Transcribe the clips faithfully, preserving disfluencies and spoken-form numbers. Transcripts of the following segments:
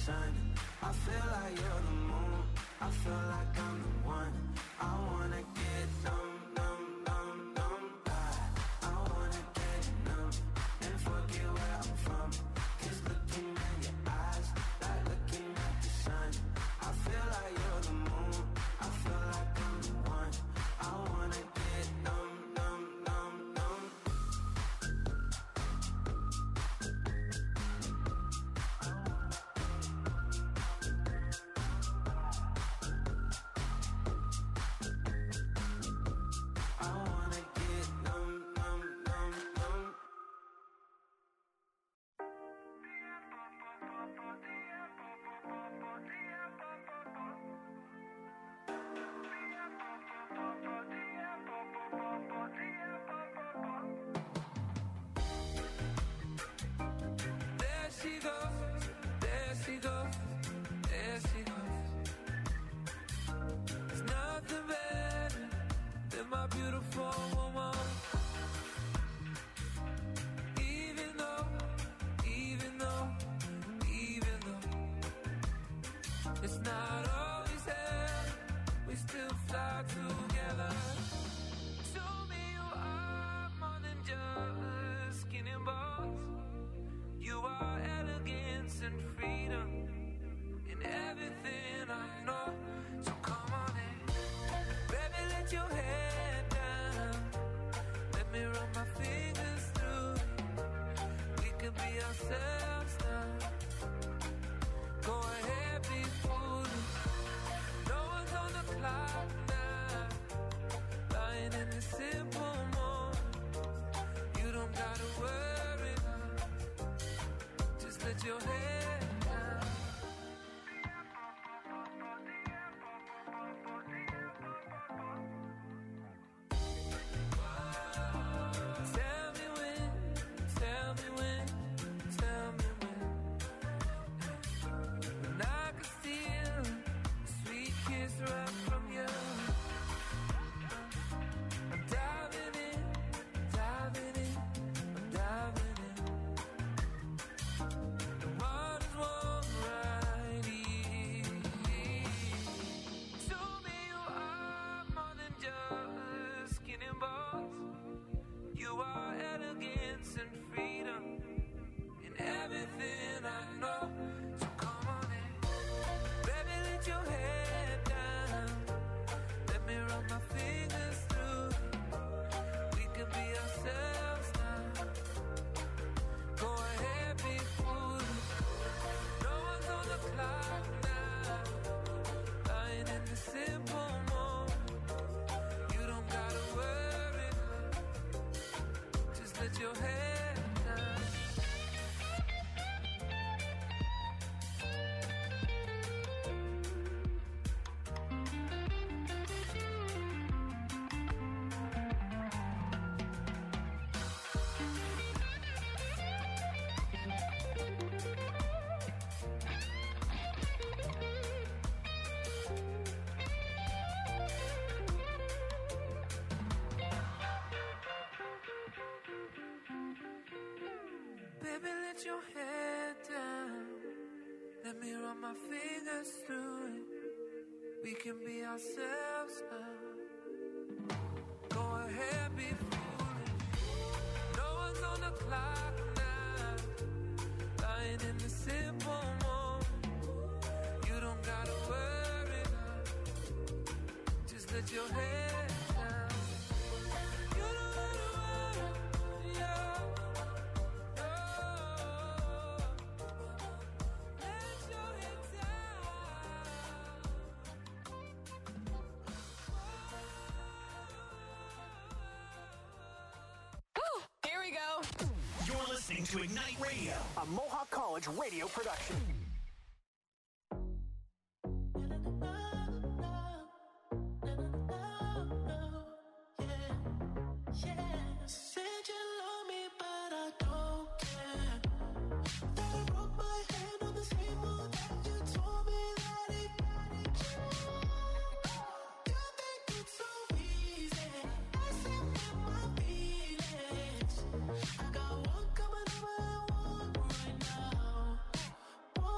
sun. I feel like you're the moon. I feel like I'm the one. I wanna get numb, numb, numb, numb. I, I wanna get numb and forget where I'm from. Cause looking at your eyes, like looking at the sun. I feel like you're the moon. I feel like I'm the one. I wanna get numb, numb, numb, numb. I wanna get numb, numb, numb, numb. There she goes, there she goes, there she goes. There's nothing better than my beautiful woman. Even though, even though, even though it's not always there, we still fly together. Show me you are more than just skin and bones. You are elegance and freedom in everything I know. So come on in, baby, let your head down. Let me run my fingers through it. We could be ourselves now. Go ahead, be foolish. No one's on the clock now. Lying in the simple moment. You don't gotta worry now. Just let your head down. Tell me when, tell me when, tell me when. When I could steal a sweet kiss right from you. I'm diving in, diving in, I'm diving in. The water's warm right here. Show me you are more than just skin and bones. You are elegance and freedom in everything I know. So come on in, baby, let your head down. Let me run my fingers through it. We can be ourselves now. Go ahead, be foolish. No one's on the clock now. Lying in the simple moment. You don't gotta worry now. Just let your head down. Baby, let your head down. Let me run my fingers through it. We can be ourselves now. Go ahead, be foolish. No one's on the clock now. Lying in the simple moment. You don't gotta worry now. Just let your head down. You don't gotta worry, yeah. Here we go. You're listening to Ignite Radio, A Mohawk College radio production. Said you love me, but I don't care. That I broke my hand on the same wall that you told me that it. You think it's so easy. I said with my feelings. I got one coming over and one right now. One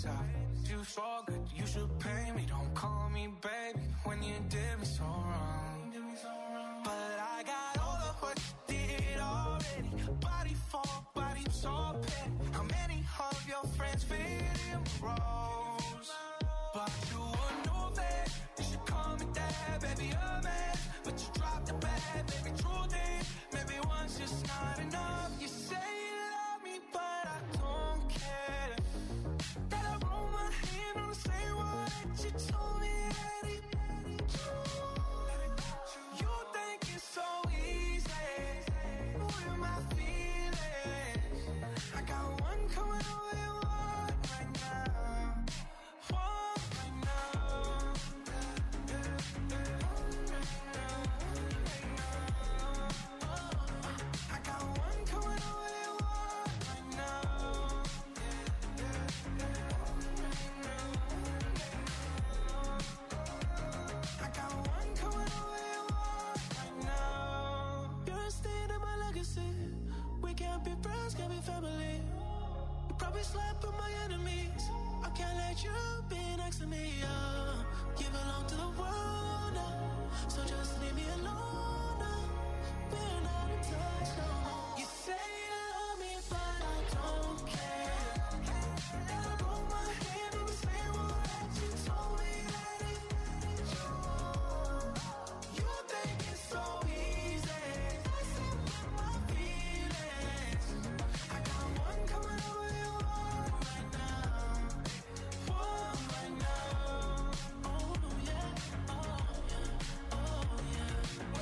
inside. You so good, you should pay me. Don't call me baby when you did me so wrong. But I got all of what you did already. Body for body, so petty. How many of your friends fit in the roles? But you would know that you should call me dad, baby, a man. But you dropped the bag, baby, true thing. Maybe one's just not enough. You say you love me, but I don't care. That I roll my hand on the same one that you told me that it. You think it's so easy. With my feelings, I got one coming over and one right now. One right now. I got one coming over and one right now. I got one coming over and one right now. You're a stain in my legacy. We can't be friends, can't be family. You probably slept with my enemies. I can't let you be next to me. Uh. You belong to the world now, so just leave me alone now. We're not in touch no more. You say you love me, but I don't care. And I broke my hand on the same one that you told me that it. You think it's so easy. Messing with my feelings. I got one coming over and one right now. One right now. Oh yeah, oh yeah, oh yeah.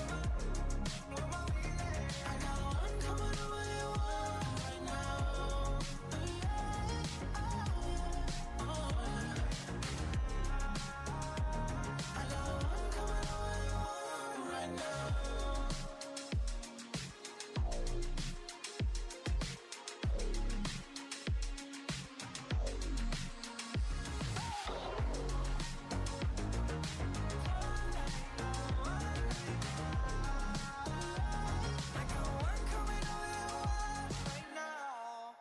I got one coming over and one right now. Oh yeah, oh yeah. I got one coming over and one right now. I got one coming over and one right now.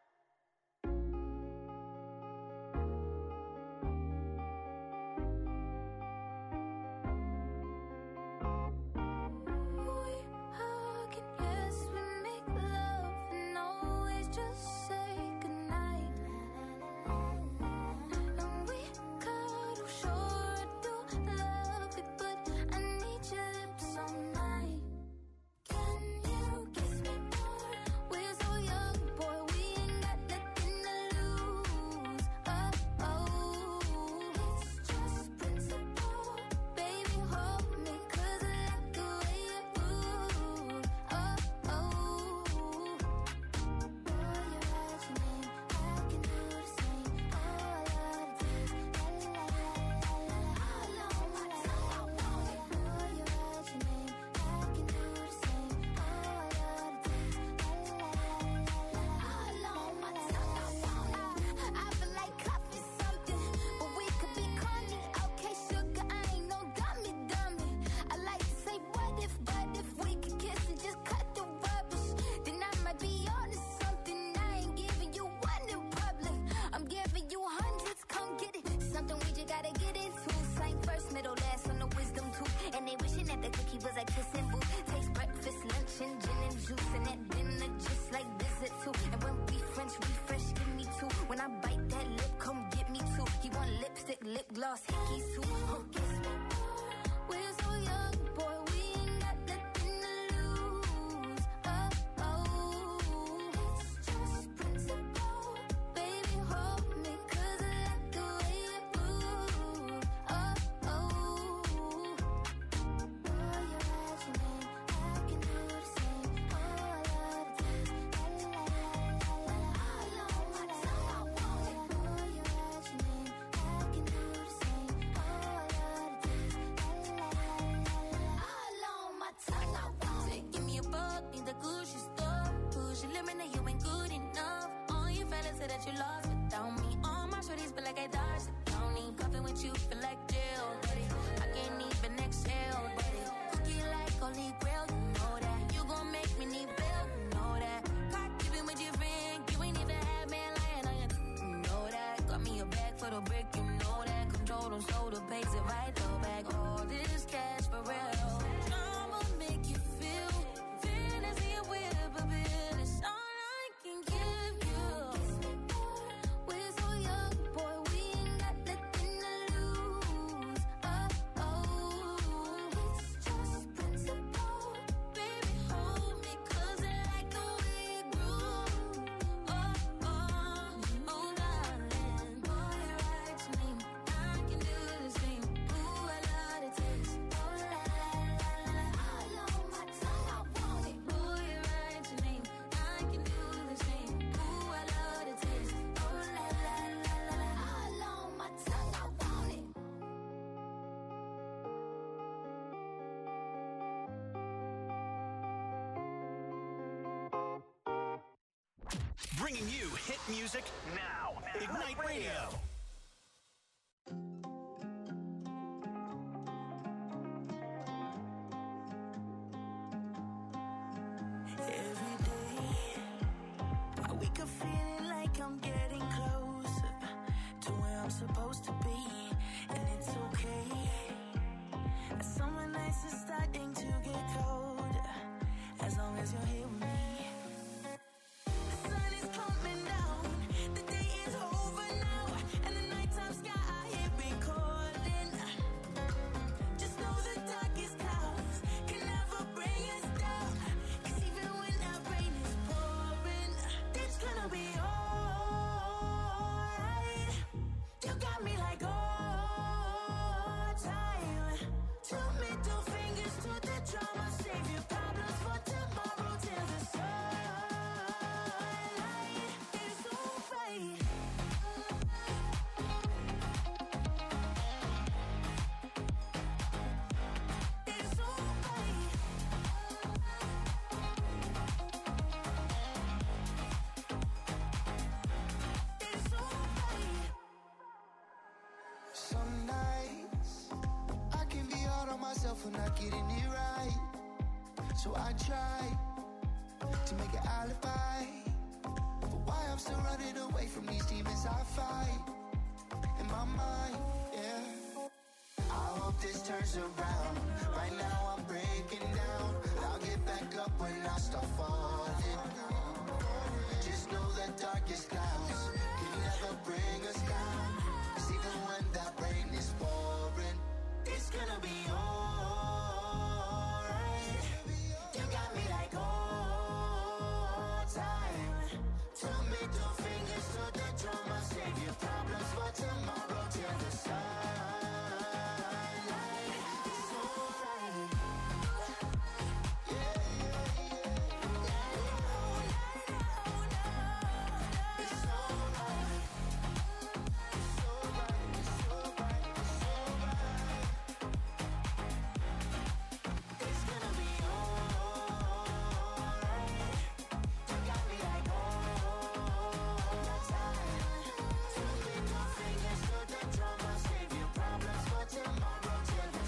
We hug and yes, we make love and always just say goodnight. And we cuddle, sure I do love it, but I need your lips all night. Can you kiss me more? We're so young, boy, we ain't got nothing to lose. Oh, oh, it's just principle. Baby, hold me, 'cause I like the way you move. Oh, oh. Boy, you write your name, I can do the same. Oh, I love to dance, la la la la la. All on my tongue, I want it. Boy, you write your name, I can do the same. Oh, I love to dance, la la la la la. All on my tongue, I want it. I feel like coffee something, but we could be corny. Okay, sugar, I ain't no dummy, dummy. I like to say what if, but if we could kiss and just cut the rubbish, then I might be on to something. I ain't giving you one in public, I'm giving you hundreds. Come get it, something we just gotta get into. Same first, middle, last on the wisdom tooth. And they wishing that the cookie was like kissing boo. Taste breakfast, lunch, and gin and juice, and at dinner just like dessert too. And when we French refresh, give me two. When I bite that lip, come get me two. He want lipstick, lip gloss, hickeys too. Oh, kiss me more. We're so young, boy, we ain't got nothing to lose. Oh, oh, it's just principle. Baby, hold me, 'cause I like the way you move. Oh, oh. Boy, you write your name, I can do the same. Oh, I love to dance, la la la la la. All on my tongue, I want it. Boy, you write your name, I can do the same. Oh, I love to dance, la la la la la. All on my tongue, I want it. Give me a buck in the Gucci store. Push your limit, now you ain't good enough. All your fellas say that you lost without me. All my shorties feel like I dodged the county. Cuffing with you feel like jail, buddy. I can't even exhale, buddy. Cookie like holy grail, you know that. You gon' make me need bail, you know that. Caught keeping with your friend, you ain't even had man lying on you. You know that. Got me a bad pays it right, throw back all this cash for real. I'ma make you feel fantasy and whip a bill. It's all I can give you. We're so young, boy, we ain't got nothing to lose. Oh, oh, it's just principle. Baby, hold me, 'cause I like the way you groove. Oh, oh, oh, darling, boy, you're right to me. I can do the same. Ooh, I love the taste. Oh, la, la, la, la, all on my tongue, I want it. Boy, you're right to me. I can do the same. Ooh, I love the taste. Oh, la, la, la, la, la, all on my tongue, I want it. Bringing you hit music now. Ignite Radio. Every day, I wake up feeling like I'm getting closer to where I'm supposed to be, and it's okay. Summer nights are starting to get colder, as long as you're here with me. The sun is coming down, the day is over now, and the nighttime sky I hear recording. Just know the darkest clouds can never bring us down, 'cause even when that rain is pouring, it's gonna be alright. You got me like all time. Two middle fingers to the drama, save your problems for tomorrow till the sunlight is alright. It's alright. It's alright. Some nights I can be hard on myself for not getting it right. So I try to make an alibi for why I'm still running away from these demons I fight in my mind. Yeah, I hope this turns around. Right now I'm breaking down. I'll get back up when I start falling. Just know that darkest clouds can never bring us down. 'Cause even when that rain is pouring, it's gonna be alright. You got me like all time. Two middle fingers to the drama, save your problems for tomorrow till the sunlight. It's alright. Yeah, yeah, yeah. It's alright. It's alright. It's alright. It's alright. It's gonna be alright. You got me like all time. Two middle fingers to the drama, save your problems for tomorrow till the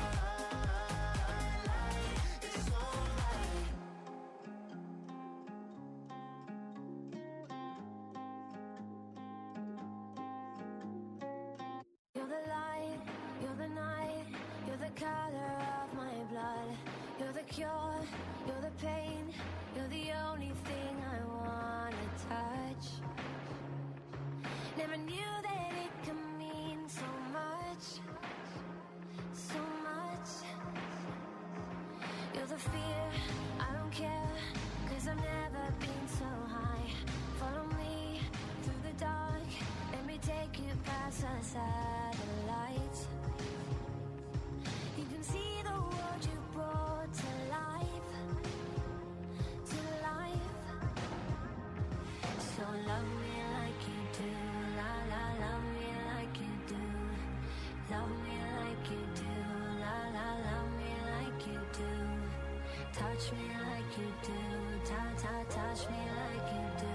sunlight. It's alright. You're the light, you're the night, you're the color of my blood. You're the cure, you're the pain, you're the only thing I wanna touch. Never knew that it could mean so much, so much. You're the fear, I don't care, 'cause I've never been so high. Follow me through the dark, let me take you past the satellites. You can see the world you brought to life, to life. So love me like you do, la la, love me like you do. Love me like you do, la la, love me like you do. Touch me like you do, ta ta, touch me like you do.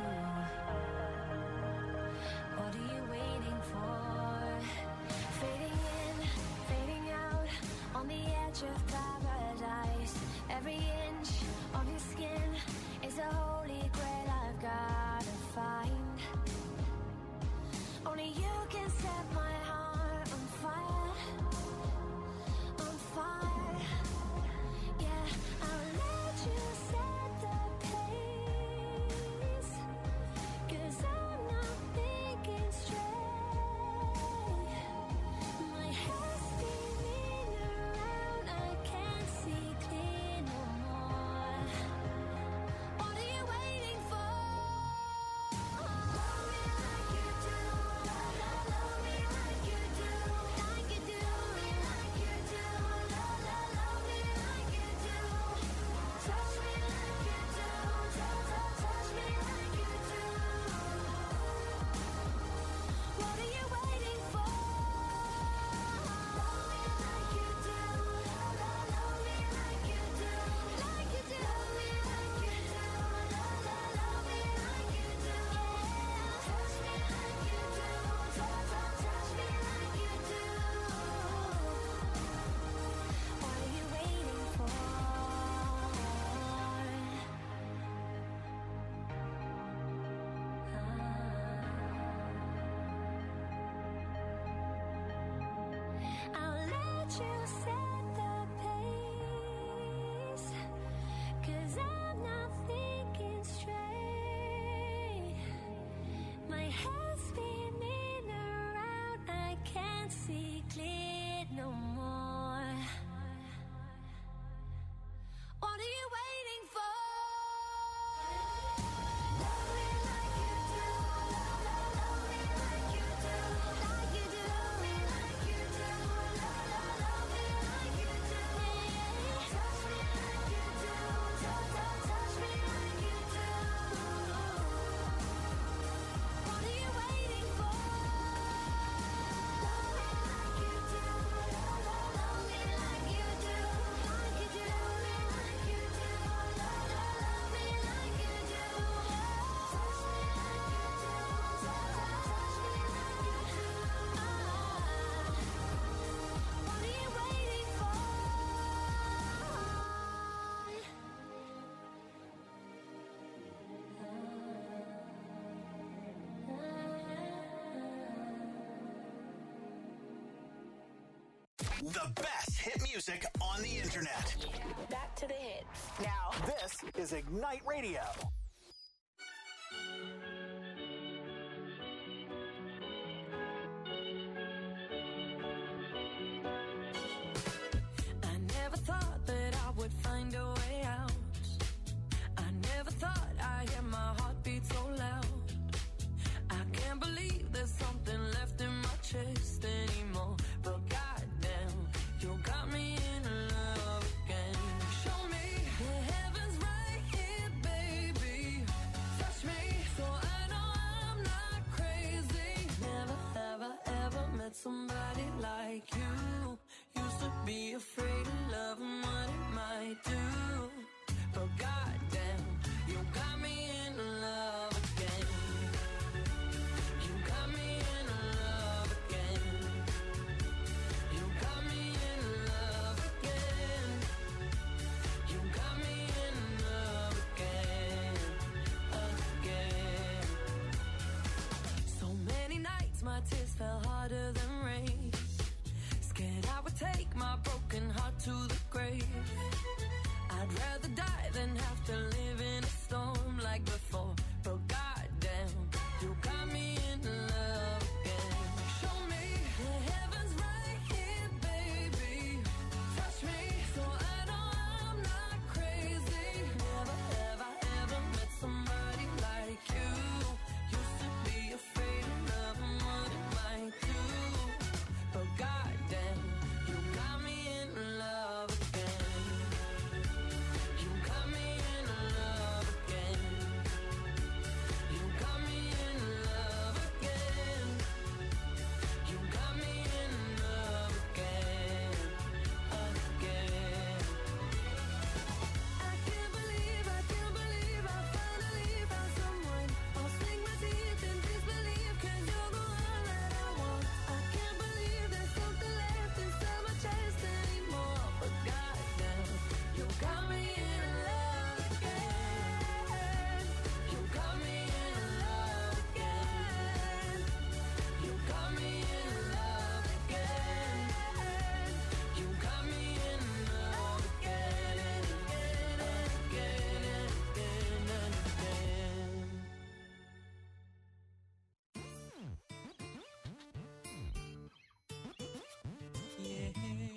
What are you waiting for? Fading in, fading out, on the edge of paradise. Every inch of your skin is a holy grail I've gotta find. Only you can set my heart on fire. are you waiting for? The best hit music on the internet. Back to the hits. Now, this is Ignite Radio. I never thought that I would find a way out. I never thought I'd hear my heartbeat so loud. I can't believe there's something left in my chest anymore. But goddamn, you got me in love again. Show me the heavens right here, baby. Touch me so I know I'm not crazy. Never, ever, ever met somebody like you. Used to be afraid of love and what it might do. But goddamn, you got me in love again. You got me in love again. You got me in love again. You got me in love again, again. So many nights my tears fell harder than rain. Scared I would take my broken heart to the grave. I'd rather die than have to live in a storm like before. But goddamn, you got me in love again. Show me the heavens right here, baby. Touch me so I know I'm not crazy. Never, ever, ever met somebody like you. Used to be afraid of love and what it might do. But goddamn, you got me in love again. You got me in love again. You got me in love again. You got me in love again, again. I can't believe, I can't believe I finally found someone. I'll sink my teeth in disbelief 'cause you're the one that I want. I can't believe there's something left inside my chest anymore. But goddamn, you got me in love again. You got me in love again. You got me in love again. You got me in love again and again and again and again and again. Yeah.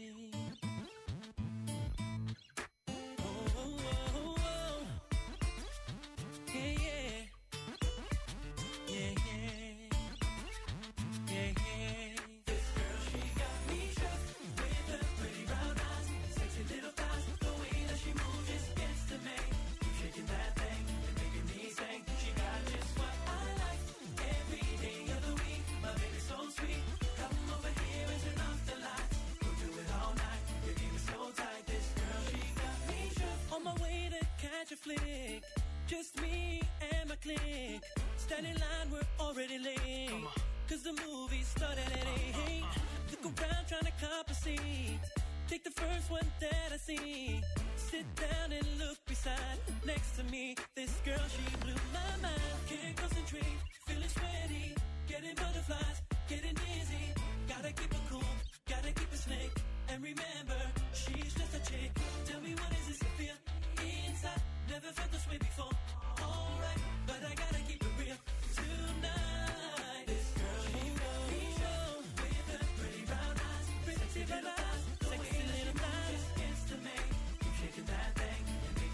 Oh, oh, oh, oh. Yeah, yeah. Yeah, yeah. Yeah, yeah. This girl, she got me shook with her pretty brown eyes, sexy little thighs. The way that she moves just gets to me. Keep shaking that thing and making me sing. She got just what I like every day of the week. My baby's so sweet. Come over here and turn off the lights. We'll do it all night. Your game is so tight. This girl, she got me shook. On my way to catch a flick. Just me and my clique. Standing in line, we're already late. Cause the movie started at eight. Look around trying to cop a seat. Take the first one that I see. Sit down and look beside. Next to me, this girl, she blew my mind. Can't concentrate, feeling sweaty. Getting butterflies, getting dizzy. Gotta keep it cool, gotta keep it slick. And remember, she's just a chick. Tell me what is this to feel inside? Never felt this way before. Alright, but I gotta keep it real tonight. This girl, she got me shook with her pretty brown eyes, sexy little eyes, sexy little thighs. Gets to me, keep shaking that thing and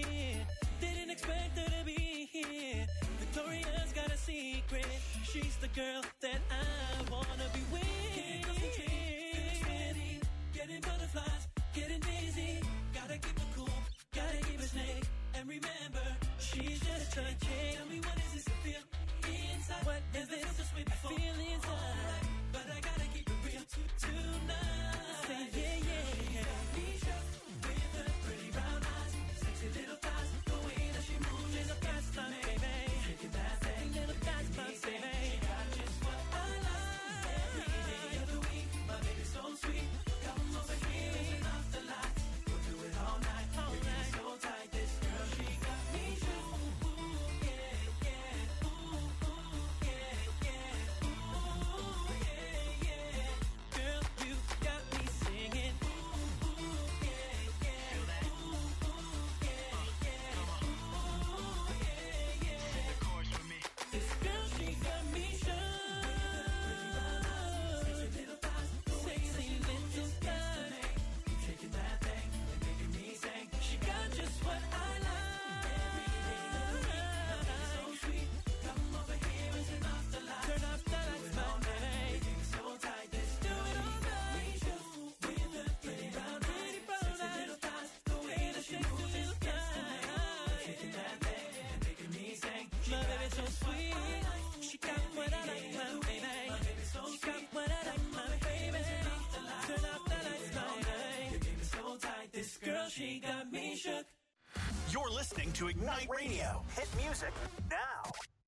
here. Didn't expect her to be here. Victoria's got a secret. She's the girl that I wanna be with. Can't concentrate, feeling steady. Getting butterflies, getting dizzy. Gotta keep it cool, gotta keep it snake. And remember, she's just a chick. Tell me what is this I feel inside? What is this so sweet before? I feel inside, but I gotta keep it real tonight. Say yeah, yeah, yeah. Misha, with her pretty brown eyes, sexy little thighs, the way that she moves, she's a pastime, baby. Shaking that thing, little pastime, baby. She got just what I like. Every day of the week, my baby's so sweet. Come over here, turn off the lights. We'll do it all night, all night. So tight, this girl, she got me shook. Ooh, yeah, yeah. Ooh, ooh, yeah, yeah. Ooh, yeah, yeah. Girl, you got me singing. Ooh, ooh, yeah, yeah. Ooh, ooh, yeah, yeah. Ooh, yeah, yeah. The chorus for me. This girl, she got me shook. Sexy little thighs, sexy little thighs. Keep shaking that thing and making me sing. She got just what I like. Every day of the week, my baby's so sweet. Come over here and turn off the lights. Turn off the lights, my baby. Keep it so tight, this do it all night. With the pretty brown eyes, sexy little thighs, the way that she moves, little thighs. Shaking that thing and making me sing. My baby's so sweet. She got what I like, my baby. My baby's so sweet. She got what I like, my baby. Turn off the lights, my baby. You keep it so tight, this girl, she got me shook. You're listening to Ignite Radio. Hit music now.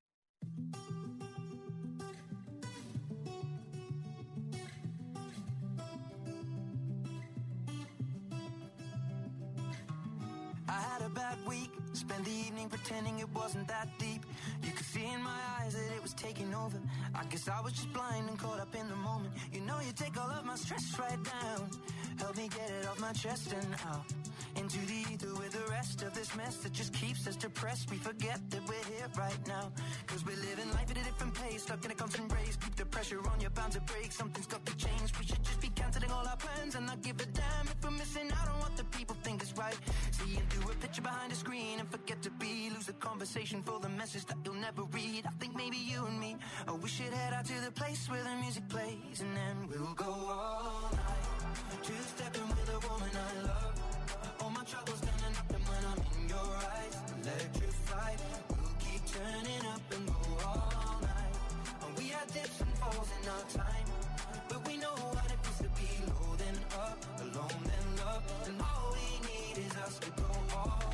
I had a bad week, spent the evening pretending it wasn't that deep. You could see in my eyes that it was taking over. I guess I was just blind and caught up in the moment. You know you take all of my stress right down. Help me get it off my chest and out into the ether with the rest of this mess that just keeps us depressed. We forget that we're here right now, cause we're living life at a different pace, stuck in a constant race. Keep the pressure on, you're bound to break. Something's got to change. We should just be cancelling all our plans and not give a damn if we're missing out on what the people think is right. Seeing through a picture behind a screen and forget to be. Lose the conversation for the message that you'll never read. I think maybe you and me, oh, we should head out to the place where the music plays, and then we'll go all night, two-stepping with a woman I love. All my troubles gonna nothing when I'm in your eyes. Electrified, we'll keep turning up and go all night. And we had dips and falls in our time, but we know what it feels to be low then up, alone then love. And all we need is us to go all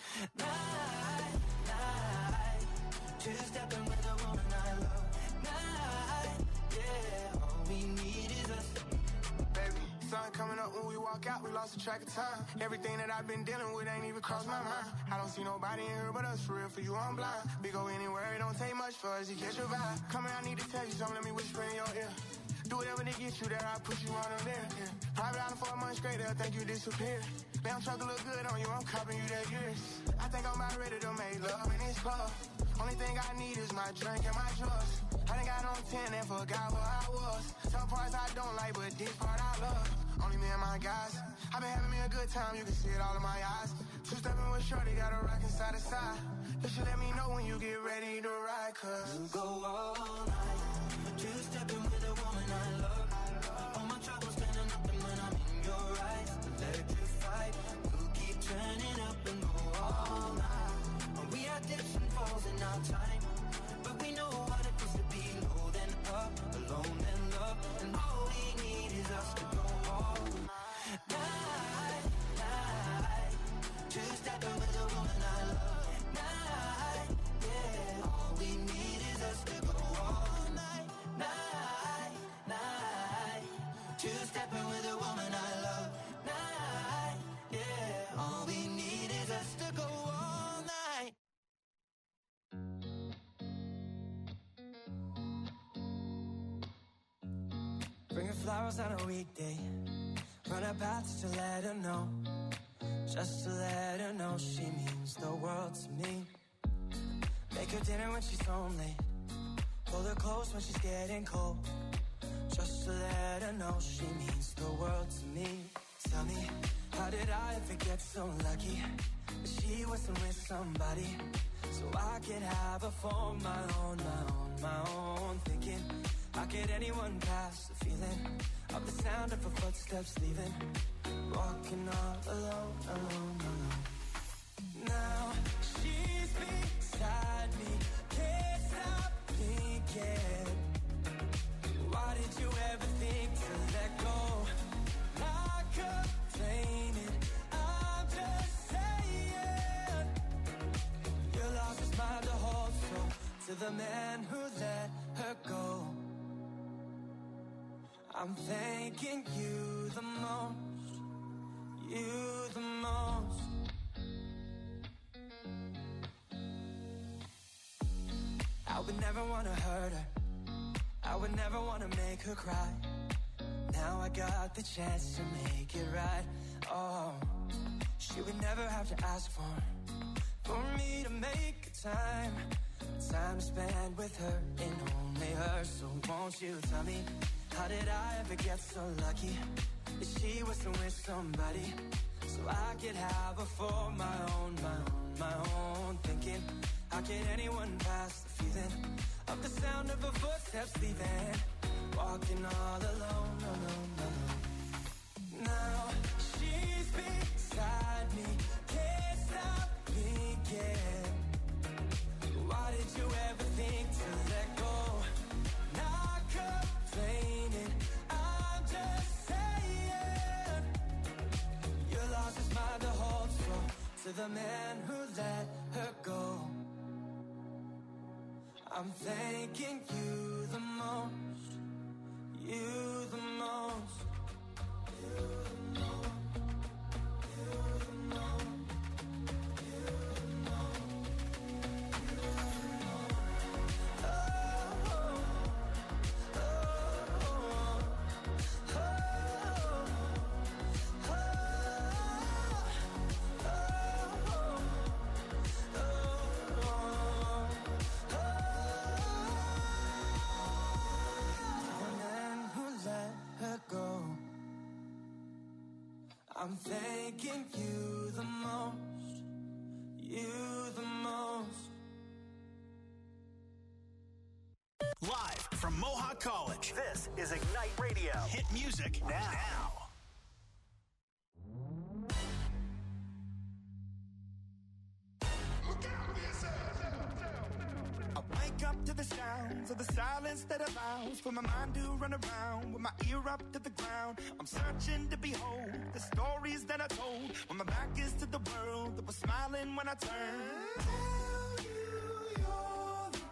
night, night. Two-stepping with a woman I love. Night, yeah. All we need is us. Baby, sun coming up when we walk out, we lost the track of time. Everything that I've been dealing with ain't even crossed my mind. I don't see nobody in here but us, for real, for you I'm blind. We go anywhere, it don't take much for us to catch your vibe. Come here, I need to tell you something, let me whisper in your ear. Do whatever to get you there, I'll push you on them there. Yeah. Private island for a month straight, they'll think you disappeared. Damn truck look good on you, I'm copping you that years. I think I'm about ready to make love in this club. Only thing I need is my drink and my drugs. I done got on ten and forgot where I was. Some parts I don't like, but this part I love. Only me and my guys. I've been having me a good time, you can see it all in my eyes. Two-stepping with shorty, got a rockin' side to side. You should let me know when you get ready to ride, cause we'll go all night, two-stepping with a woman I love. All my troubles gonna nothing when I'm in your eyes. Electrified, we'll keep turning up and go all night. And we had dips and falls in our time, but we know what it feels to be low then up, alone then love. And all we need is us to go all night, night. Two-stepping with a woman I love. Night, yeah. All we need is us to go all night, night, night. Two-stepping with a woman I love. Night, yeah. All we need is us to go all night. Bring her flowers on a weekday. Run her paths to let her know. Just to let her know she means the world to me. Make her dinner when she's home late. Pull her close when she's getting cold. Just to let her know she means the world to me. Tell me, how did I ever get so lucky She wasn't with somebody, so I could have her for my own, my own, my own. Thinking, how could anyone pass the feeling of the sound of her footsteps leaving? Walking all alone, alone, alone. Now she's beside me, can't stop thinking. Why did you ever think to let go? Not complaining, I'm just saying. You lost his mind to hold, so to the man who let her go, I'm thanking you the most, you the most. I would never wanna hurt her, I would never wanna make her cry. Now I got the chance to make it right. Oh, she would never have to ask for For me to make a time Time to spend with her and only her. So won't you tell me, how did I ever get so lucky that she wasn't with somebody, so I could have her for my own, my own, my own. Thinking, how could anyone pass the feeling of the sound of her footsteps leaving? Walking all alone, alone, alone. Now she's beside me, can't stop thinking. Why did you ever think to let go? Not complaining, I'm just saying. You lost his mind to hold, so to the man who let her go, I'm thanking you the most, you the most, you the most, you the most, you the most, you the most. Oh, oh, oh, oh, oh, oh, I'm thanking you the most, you the most. Live from Mohawk College, this is Ignite Radio. Hit music now. I wake up to the sounds of the silence that allows for my mind to run around with my ear up to the ground. I'm searching to behold the stories that I told when my back is to the world that was smiling when I turned. Tell you you're the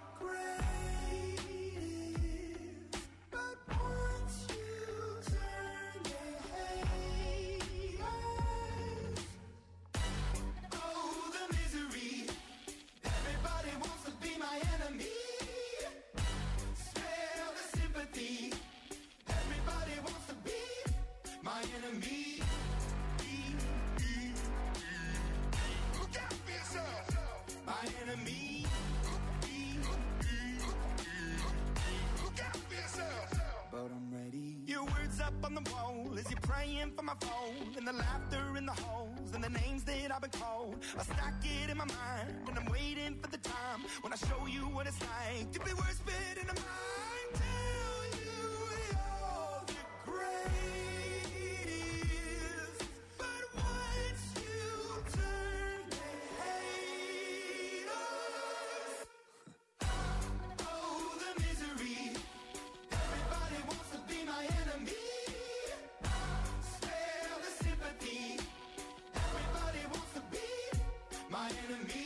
greatest, but once you turn, they hate us. Oh, the misery. Everybody wants to be my enemy. Smell the sympathy. Everybody wants to be my enemy. Look out for yourself. My enemy. Look out for yourself. But I'm ready. Your words up on the wall as you're praying for my phone, and the laughter in the halls and the names that I've been called. I stack it in my mind and I'm waiting for the time when I show you what it's like to be worse fit in a mind. Tell you you're the greatest, but once you turn, they hate us. Oh, the misery. Everybody wants to be my enemy. Spare the sympathy. Everybody wants to be my enemy.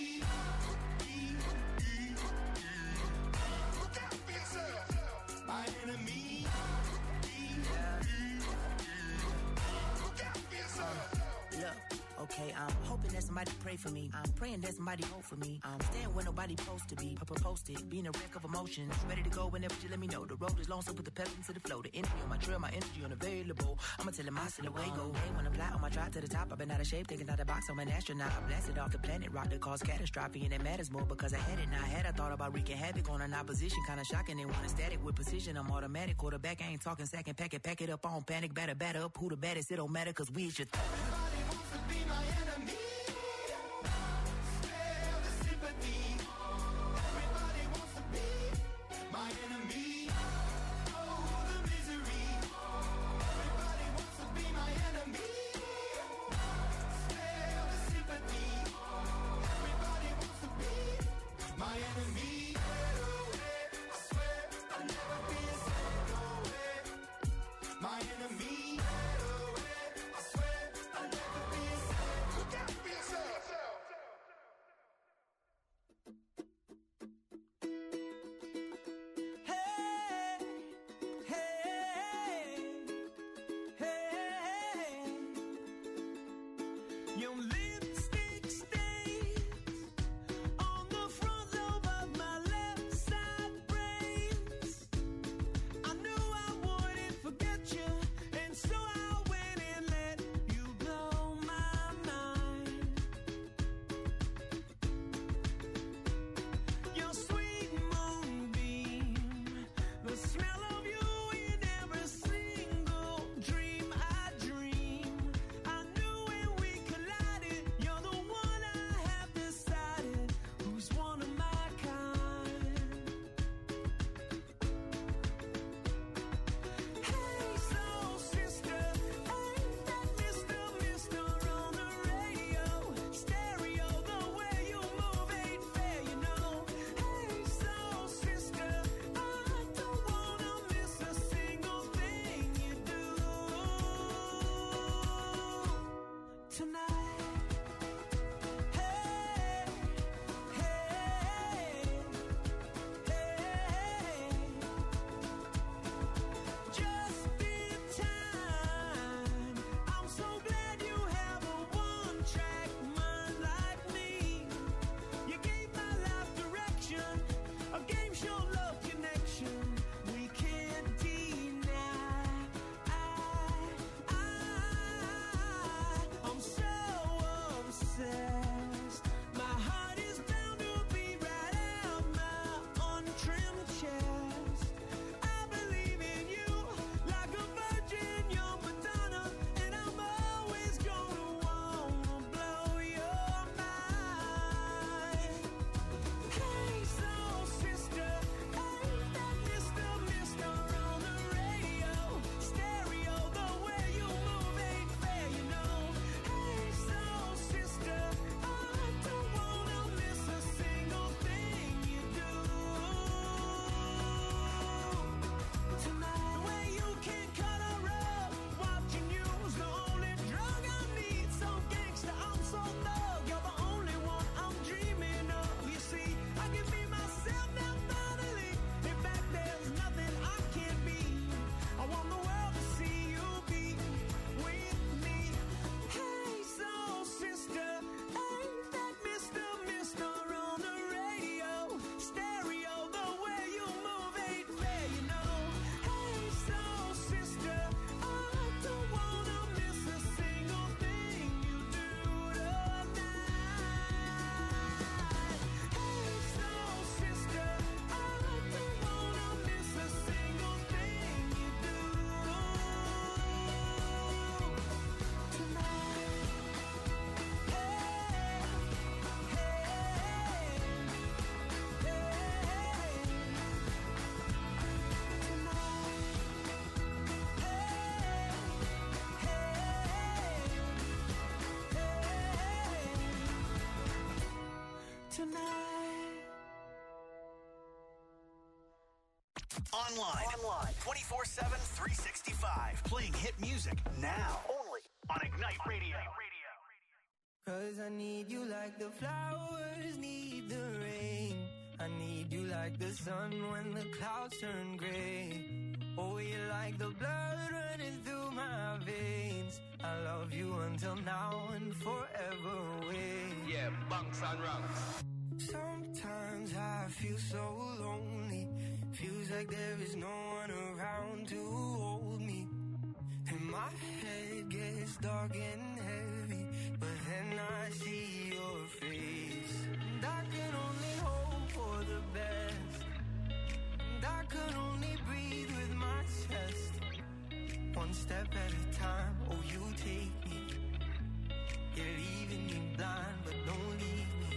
Look out for yourself. My enemy. Look out for yourself. Look, okay, I'm hoping that somebody pray for me. I'm praying that somebody hope for me. I'm staying where nobody supposed to be. Papa posted, being a wreck of emotions. Ready to go whenever you let me know. The road is long, so put the pedal into the flow. The energy on my trail, my energy unavailable. I'ma tell him I still away go. Hey, when I fly on my drive to the top, I've been out of shape, thinking out the box. I'm an astronaut. I blasted off the planet, rock that caused catastrophe, and it matters more because I had it. Now I had I thought about wreaking havoc on an opposition, kinda shocking. They want a static with precision. I'm automatic. Quarterback, I ain't talking second. Pack it, pack it up on panic. Batter, batter up. Who the baddest? It don't matter, cause we is your th- Everybody wants to be my enemy. tonight. Online. Online. twenty-four seven, three sixty-five. Playing hit music now. Only on Ignite Radio. Cause I need you like the flowers need the rain. I need you like the sun when the clouds turn gray. Oh, you're like the blood running through my veins. I love you until now and forever away. Yeah, bunks and rocks. Sometimes I feel so lonely. Feels like there is no one around to hold me. And my head gets dark and heavy, but then I see your face. And I can only hope for the best. And I can only breathe with my chest. One step at a time, oh you take me. You're leaving me blind, but don't leave me.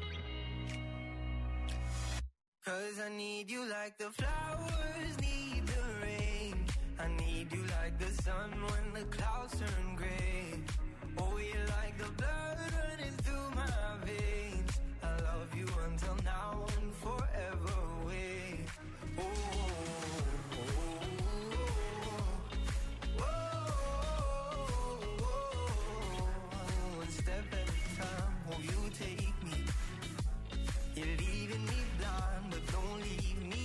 Cause I need you like the flowers need the rain. I need you like the sun when the clouds turn gray. Oh, you're like the blood running through my veins. I love you until now and forever away. Oh, oh, oh, oh, oh. One step at a time, oh, you take me. You're leaving me blind, but don't leave me.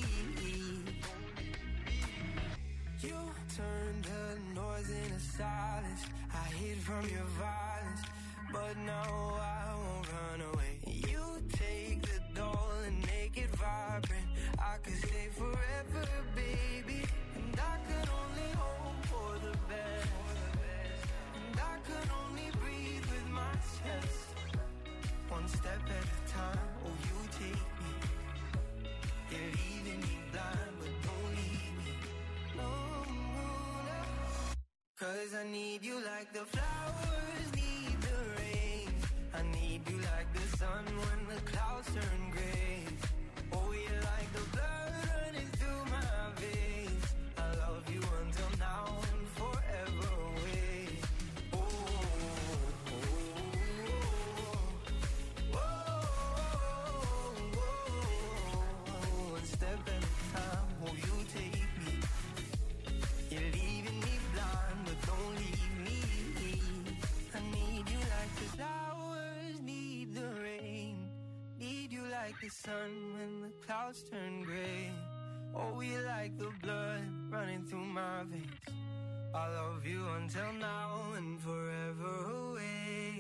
You turned the noise into silence. I hid from your violence, but now I won't run away. You take the doll and make it vibrant. I could stay forever, baby. And I could only hope for the best. And I could only breathe with my chest. One step at a time, oh you take me. You're leaving me blind, but don't leave me. No, no, no. Cause I need you like the flowers need the rain. I need you like the sun when the clouds turn gray. Oh, you're like the blood running through my veins. I love you until now and forever away. Oh, oh, oh, oh, oh. One step at a time, oh, you take me. You're leaving me blind, but don't leave me. I need you like the flowers need the rain. Need you like the sun when the clouds turn gray. Oh, you like the blood running through my veins. I love you until now and forever away.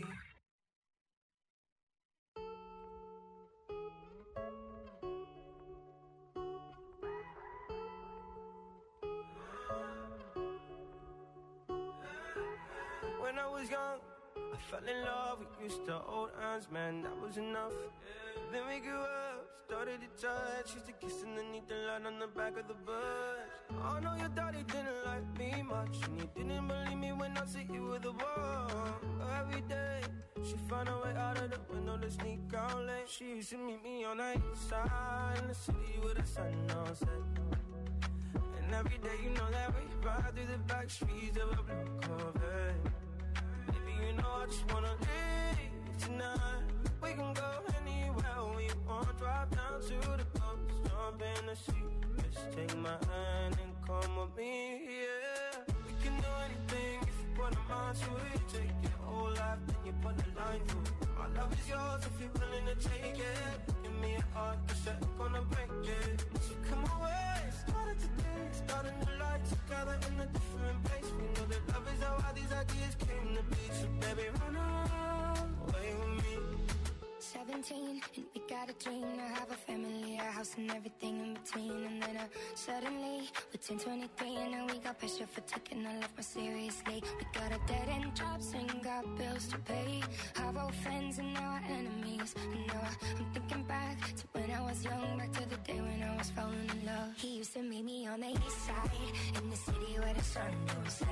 When I was young, I fell in love. We used to hold hands, man, that was enough. Then we grew up, started to touch. Used to kiss underneath the light on the back of the bus. Oh no, your daddy didn't like me much, and he didn't believe me when I said you were the one. Every day, she found a way out of the window to sneak out late. She used to meet me on the east side in the city with the sun on set. And every day, you know that we ride through the back streets of a blue Corvette. Baby, you know I just wanna leave tonight. We can go anywhere we want. Drive down to the coast, jump in the sea. Just take my hand and come with me, yeah. We can do anything if you put a mind to it. Take your whole life, then you put a line through it. My love is yours if you're willing to take it. Give me a heart, cause I'm gonna break it. So come away, started today, start a new life together in a different place. We know that love is how all these ideas came to be. So baby, run away with me. Seventeen, and we got a dream to have a family, a house and everything in between. And then uh, suddenly, we're ten, twenty-three, and now we got pressure for taking our life more seriously. We got a dead end jobs and got bills to pay. Our old friends and now our enemies. And now I'm thinking back to when I was young, back to the day when I was falling in love. He used to meet me on the east side, in the city where the sun don't set.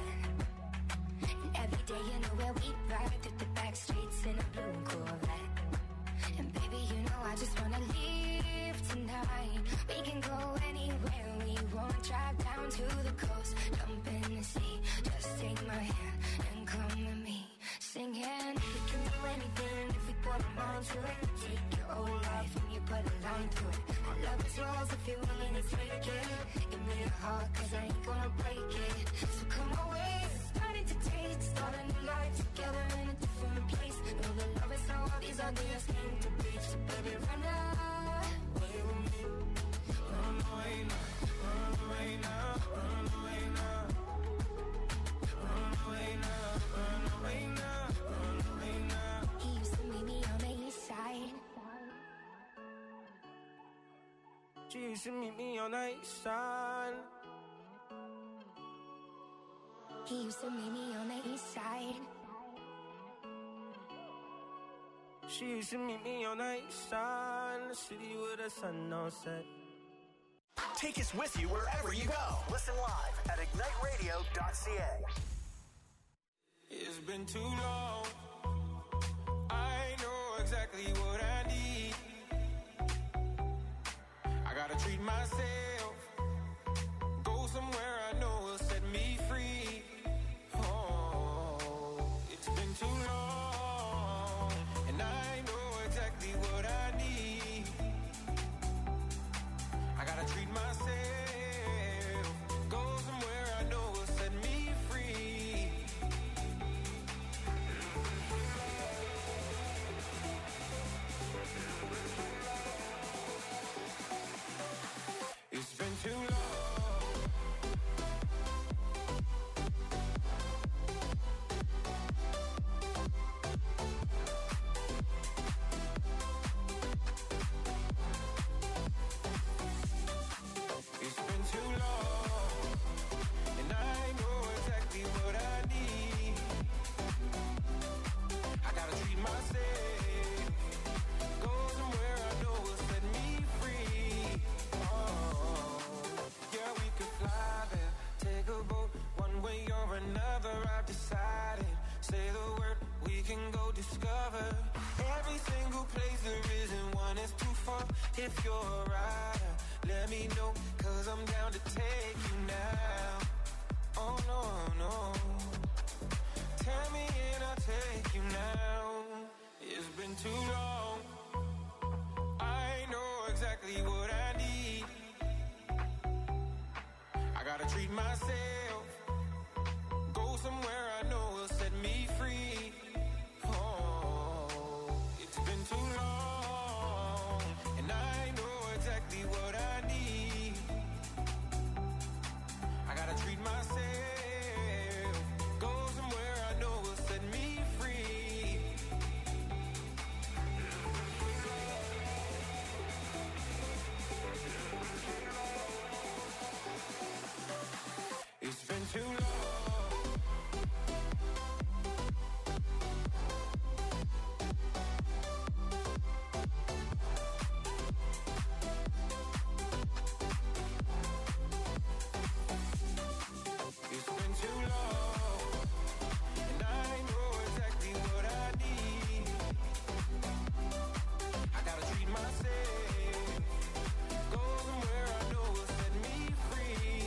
And every day, you know where we ride through the back streets in a blue Corvette. And baby, you know I just wanna leave tonight. We can go anywhere we want. Drive down to the coast, jump in the sea. Just take my hand and come with me. Singing, we can do anything if we put our mind to it. Take your whole life. if you're willing to take it. Give me your heart, cause I ain't gonna break it. So come away, starting to taste, start a new life together in a different place. Know that love is how all these ideas came to be. So baby, run away with me. Run away now, run away now, run away now. Run away now, run away now, run away now. He used to meet me on the east side. She used to meet me on the east side. He used to meet me on the east side. She used to meet me on the east side, in the city with the sun on set. Take us with you wherever you go. Listen live at ignite radio dot c a. It's been too long. I know exactly what I need. I gotta treat myself. Go somewhere I know will set me free. Oh, it's been too long. And I know exactly what I need. I gotta treat myself. Go somewhere I know will set me free. It's been too long. It's been too long, and I know exactly what I need. I gotta treat myself. Go somewhere I know will set me free. Oh, yeah, we could fly there, take a boat, one way or another. I've decided. Say the word, we can go discover every single place there isn't one is too far. If you're a rider, let me know, cause I'm down to take you now. Oh no, no. Tell me and I'll take you now. It's been too long. I know exactly what I need. I gotta treat myself. Go somewhere I know will set me free. Oh, it's been too long, and I know exactly what I need. I gotta treat myself. Go somewhere I know will set me free. It's been too long. It's been too long, and I know exactly what I need. I gotta treat myself. Go somewhere I know will set me free.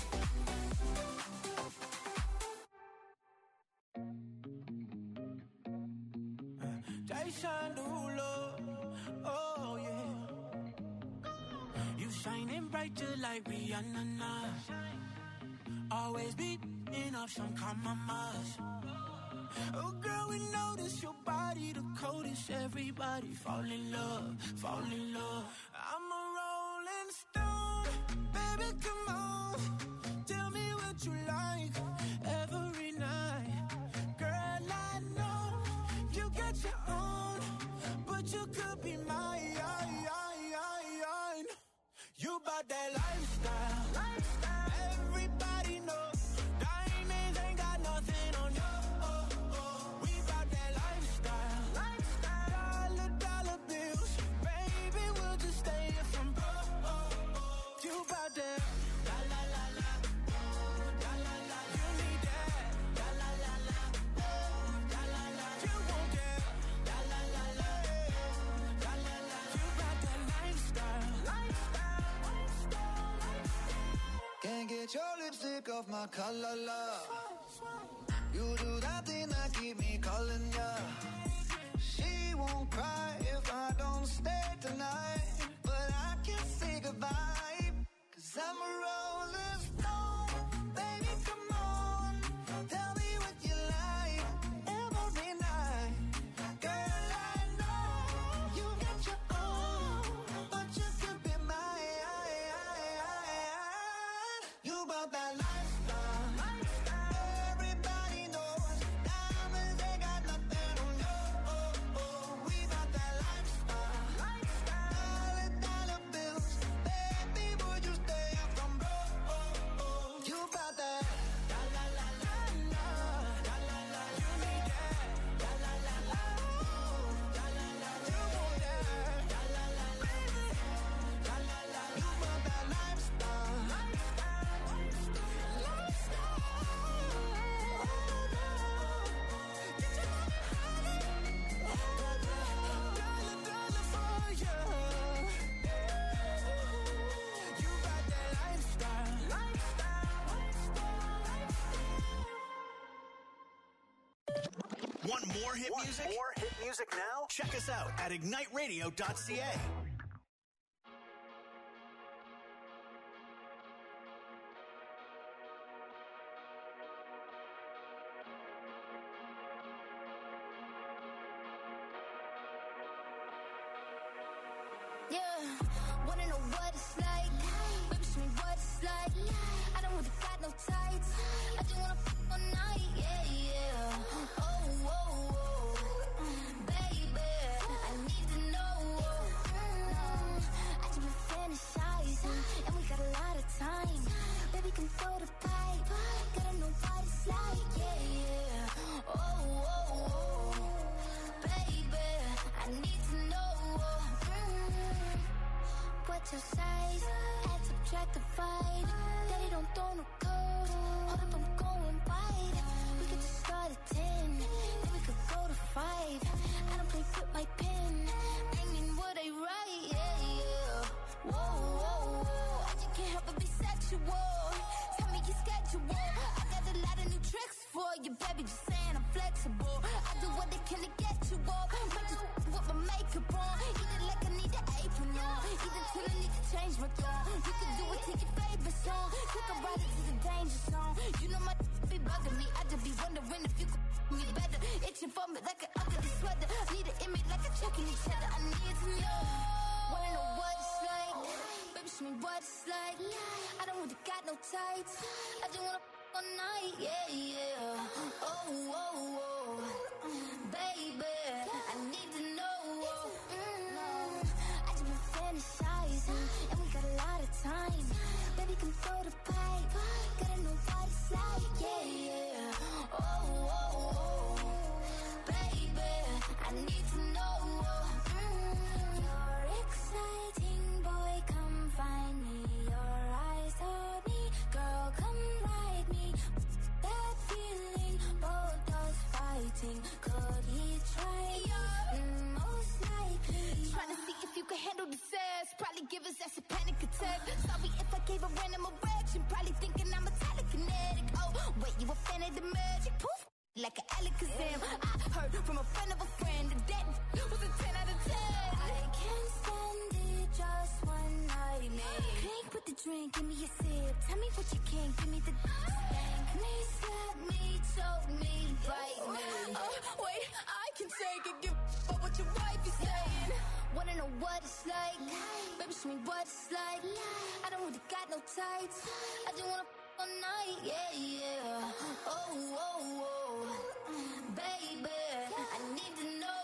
Jason Derulo, oh yeah. You shining bright just like Rihanna now. Always be in off some compromise. Oh girl, we notice your body the coldest. Everybody fall in love, fall in love. I'm a rolling stone, baby, come on. Tell me what you like every night. Girl, I know you got your own, but you could be mine. You bout that lifestyle, lifestyle. Everybody knows diamonds ain't got nothing on you. Oh, oh. We bout that lifestyle, lifestyle. Dollar, dollar bills, baby, we'll just stay here from broke. Oh, oh. You bout that, la la la la, oh, la la la. You need that, la la la la, oh, la la la. You want that, la la la la, la la la. You bout that lifestyle, lifestyle. Can't get your lipstick off my collar, love. You do that thing that keep me calling ya. She won't cry if I don't stay tonight, but I can't say goodbye I'm a rolling stone. Baby, come on. Tell me what you like every night. Girl, I know you got your own, but you could be mine. You bought that lifestyle. Everybody knows diamonds ain't got nothing on you. Oh, oh, we bought that lifestyle. Dollar, dollar bills. Baby, would you stay up from broke? Oh, oh, you bought that. La la la la la. La la la. You need that. La la la la. La la la. You want that. La la la baby. La la la. You bought that lifestyle. Want more hit Want music? more hit music now? Check us out at ignite radio dot c a. Yeah, wanna know what it's like? Baby, show me what it's like. I don't really got no tights. I just wanna f all night. Yeah, yeah. Oh, oh, oh, baby, I need to know. Mm, I just been fantasizing, and we got a lot of time. Baby, come throw the pipe. Gotta know what it's like. Yeah, yeah. Oh, oh, oh, baby, I need to know. Mm, what's your size? Add, subtract, divide. Daddy don't throw no code. Hold up, I'm going wide. We could just start at ten, then we could go to five. I don't play with my pen. I mean what I write. Yeah, yeah. Whoa, whoa, whoa. I just can't help but be sexual. Tell me your schedule. I got a lot of new tricks for you, baby. Just saying I'm flexible. I do what I can to get you off. Might just with my makeup on. Either like I need an apron on. Either till I need to change my tone. You can do it to your favorite song. Take a ride into the danger zone. You know my be bugging me. I just be wondering if you could me better. Itching for me like an ugly sweater. Need an image like a checking each other. I need to know. Wanna know what it's like? Baby, show me what it's like. I don't really got no tights. I just wanna f all night. Yeah, yeah. Oh, oh, oh, baby, I need to know. Mm, I just been fantasizing, and we got a lot of time. Baby, come throw the pipe. Gotta know what it's like. Yeah, yeah. Oh, oh, oh, baby, I need to know. Mm, you're exciting, boy, come find me. Your eyes hold me, girl, come ride me. That feeling, both us fighting. Could he try? Mm, most likely. Trying to see if you can handle the sass. Probably give us that's a panic attack. Sorry if I gave a random erection. Probably thinking I'm a telekinetic. Oh, wait, you a fan of the magic? Poof, like an Alakazam. I heard from a friend of a friend that was a ten out of ten. I can't stand it, just one night, man. Drink with the drink, give me a sip. Tell me what you can, give me the spank me, slap me, choke me, bite me. Oh, wait, I can take it, give up what your wife is saying. Wanna know what it's like? Baby, show me what it's like. I don't really got no tights. I just wanna f all night. Yeah, yeah. Oh, oh, oh, baby, I need to know.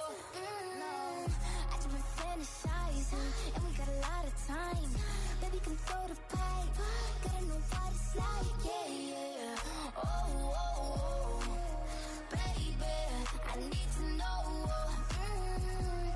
Mm, I just been fantasizing, and we got a lot of time. Baby, come throw the pipe. Gotta know what it's like. Yeah, yeah. Oh, oh, oh, baby, I need to know. Mm.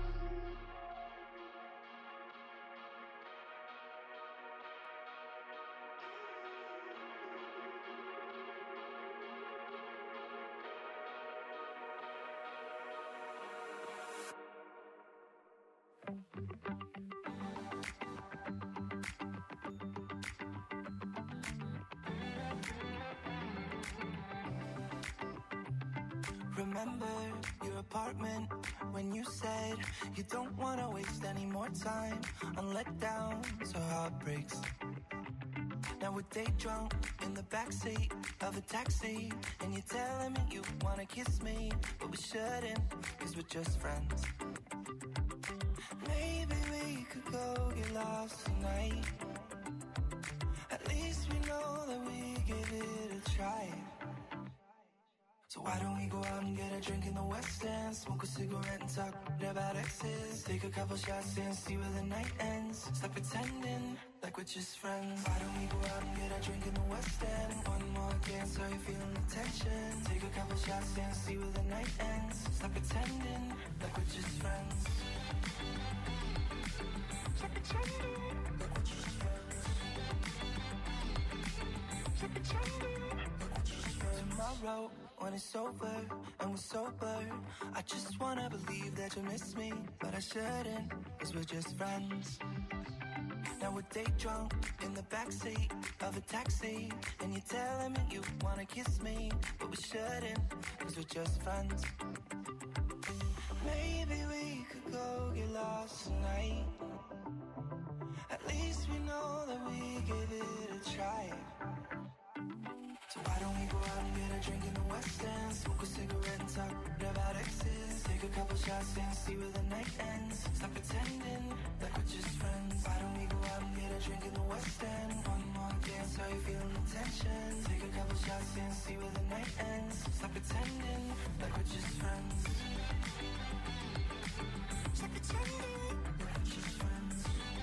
Remember your apartment when you said you don't want to waste any more time on letdowns or heartbreaks. Now we're day drunk in the backseat of a taxi, and you're telling me you wanna kiss me, but we shouldn't, cause we're just friends. Maybe we could go get lost tonight. At least we know that we give it a try. So why don't we go out and get a drink in the West End, smoke a cigarette and talk about exes, take a couple shots and see where the night ends. Stop pretending like we're just friends. Why don't we go out and get a drink in the West End? One more dance, are you feeling the tension? Take a couple shots and see where the night ends. Stop pretending like we're just friends. Stop pretending like we're just friends. Stop pretending like we're just friends. Tomorrow, when it's over and we're sober, I just wanna believe that you miss me, but I shouldn't, cause we're just friends. Now we're day drunk in the backseat of a taxi, and you're telling me you wanna kiss me, but we shouldn't, cause we're just friends. Maybe we could go get lost tonight. At least we know that we give it a try. So why don't we go out and get a drink in the West End, smoke a cigarette and talk about exes, take a couple shots and see where the night ends. Stop pretending like we're just friends. Why don't we go out and get a drink in the West End? One more dance, are you feeling the tension? Take a couple shots and see where the night ends. Stop pretending like we're just friends. Stop pretending like we're just friends.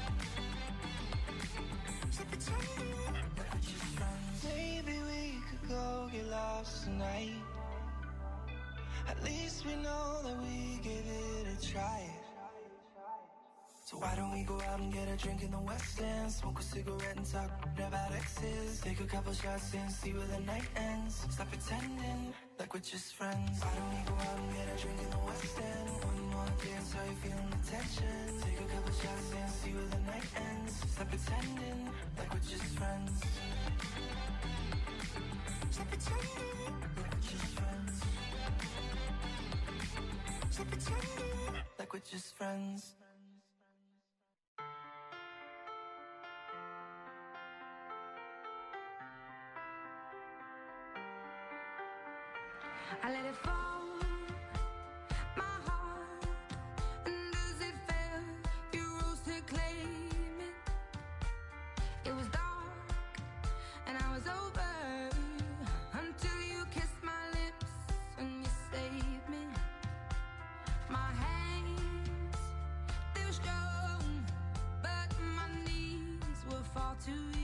Stop pretending like we're just friends. Maybe we could go get lost tonight. At least we know that we gave it a try. So why don't we go out and get a drink in the West End, smoke a cigarette and talk about exes, take a couple shots and see where the night ends. Stop pretending like we're just friends. Why don't we go out and get a drink in the West End? One more dance, are you feeling the tension? Take a couple shots and see where the night ends. Stop pretending like we're just friends. Stop pretending like we're just friends. Stop pretending like we're just friends. I let it fall, my heart, and as it fell, you rose to claim it. It was dark, and I was over, until you kissed my lips and you saved me. My hands, they were strong, but my knees were far too weak.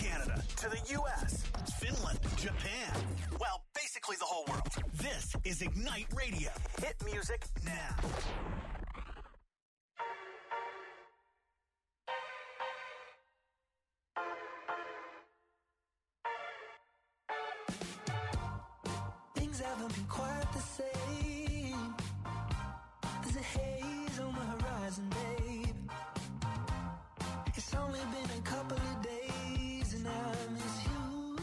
Canada to the U S, Finland, Japan. Well, basically the whole world. This is Ignite Radio. Hit music now. Things haven't been quite the same. There's a haze on the horizon, babe. It's only been a couple of days and I miss you.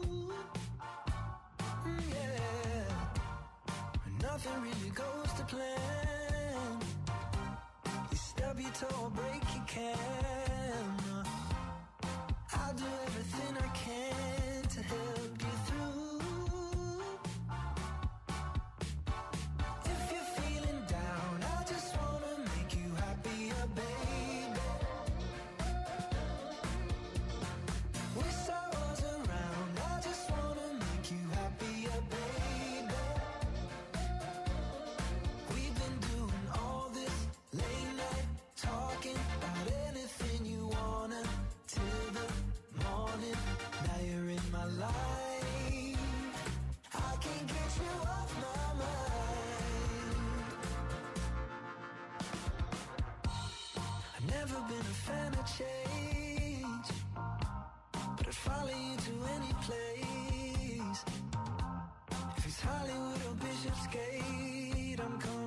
Mm, yeah. Nothing really goes to plan. You stub your toe or break your can. I'll do everything I can to help you through. If you're feeling down, I just wanna make you happier, baby. Wish I was around, I just wanna make you happier, baby. We've been doing all this late night talking about anything you wanna till the morning. Now you're in my life, I can't get you off my mind. I've never been a fan of change, but I'd follow you to any place. If it's Hollywood or Bishopsgate, I'm coming